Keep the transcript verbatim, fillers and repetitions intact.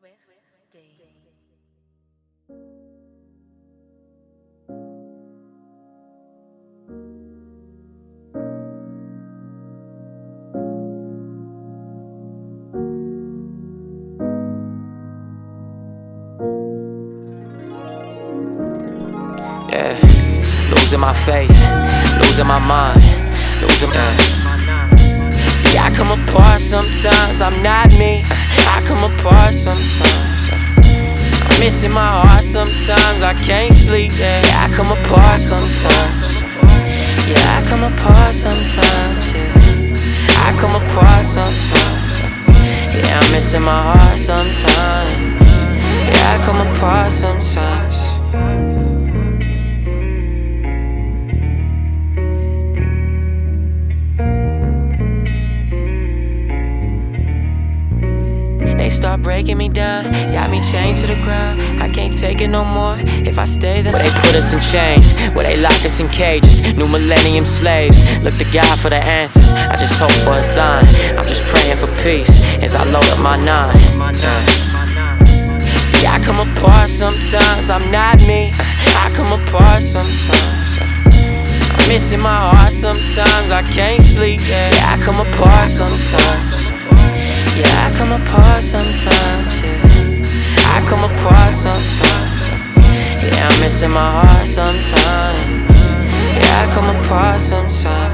Swift D. Yeah, losing my faith, losing my mind, losing my. See, I come apart sometimes, I'm not me. I come apart sometimes. I'm missing my heart sometimes, I can't sleep. Yeah, I come apart sometimes. Yeah, I come apart sometimes. Yeah, I come apart sometimes. Yeah, I'm missing my heart sometimes. Yeah, I come apart sometimes. They start breaking me down, got me chained to the ground. I can't take it no more. If I stay, then well, they put us in chains, where they lock us in cages. New millennium slaves, look to God for the answers. I just hope for a sign, I'm just praying for peace as I load up my nine. See, I come apart sometimes, I'm not me. I come apart sometimes. I'm missing my heart sometimes, I can't sleep. Yeah, I come apart sometimes. Yeah, I come apart sometimes, yeah. I come apart sometimes. Yeah, I'm missing my heart sometimes. Yeah, I come apart sometimes.